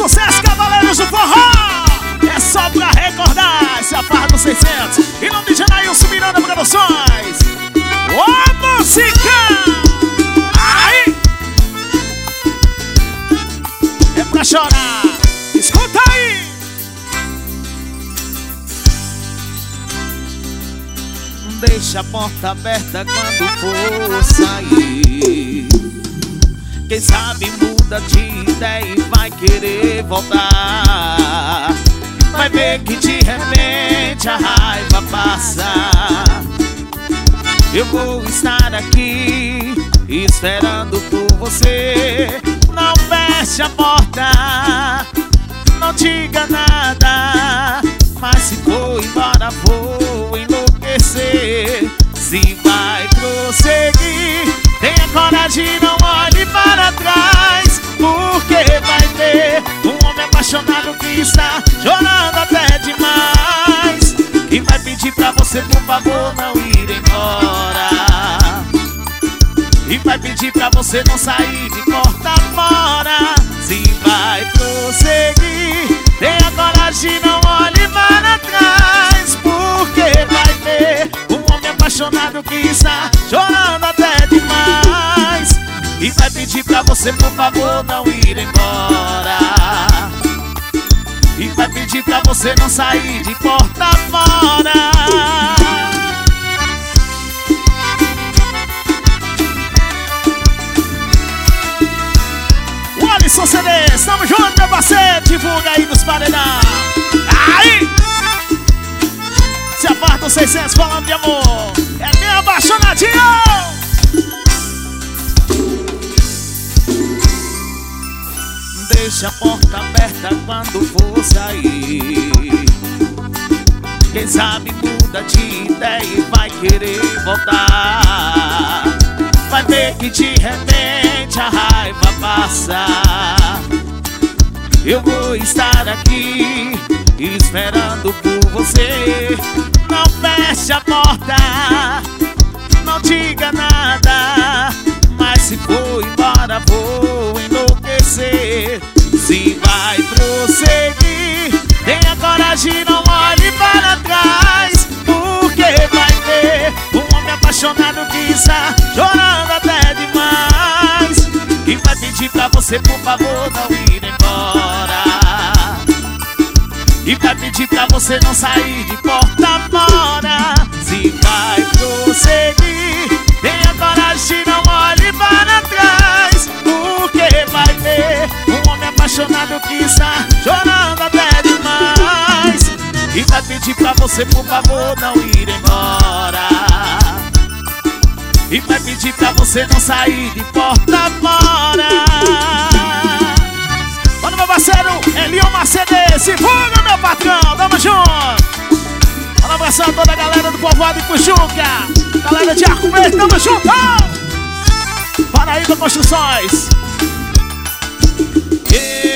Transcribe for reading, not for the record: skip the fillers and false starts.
sucesso, cavaleiros do forró. É só pra recordar essa farra do 600. Em nome de Janailson Miranda Produções. Ô, música! Aí! É pra chorar. Escuta aí! Deixa a porta aberta quando for sair. Quem sabe muda de ideia e vai querer voltar. Vai ver que de repente a raiva passa. Eu vou estar aqui esperando por você. Não feche a porta, não diga nada, mas se for embora vou enlouquecer. Se vai prosseguir, tenha coragem, não olhe para trás, porque vai ter um homem apaixonado que está chorando até demais, e vai pedir pra você, por favor, não ir embora, e vai pedir pra você não sair de porta fora. Se vai prosseguir, tenha coragem, não olhe para trás, porque vai ter um homem apaixonado que está chorando até demais, e vai pedir pra você, por favor, não ir embora, e vai pedir pra você não sair de porta fora. O Alisson CDs, tamo junto, meu parceiro. Divulga aí nos paredão. Aí! Se aparta os 600 falando de amor. É meu apaixonadinho. Deixa a porta aberta quando for sair. Quem sabe muda de ideia e vai querer voltar. Vai ver que de repente a raiva passa. Eu vou estar aqui esperando por você. Não feche a porta, não diga nada, mas se for embora vou enlouquecer. Se vai prosseguir, tenha coragem, não olhe para trás, porque vai ter um homem apaixonado que está chorando até demais, e vai pedir pra você, por favor, não ir embora, e vai pedir pra você não sair de porta fora. Se vai prosseguir, tenha coragem, não olhe para trás, porque vai ter um homem apaixonado que está chorando até demais, e vai pedir pra você, por favor, não ir embora, e vai pedir pra você não sair de porta fora. Olha, meu parceiro, Elion Mercedes, divulga, meu patrão, tamo junto. Um abração a toda a galera do povoado de Pujuca, galera de Arco Verde, tamo junto. Paraíba Construções.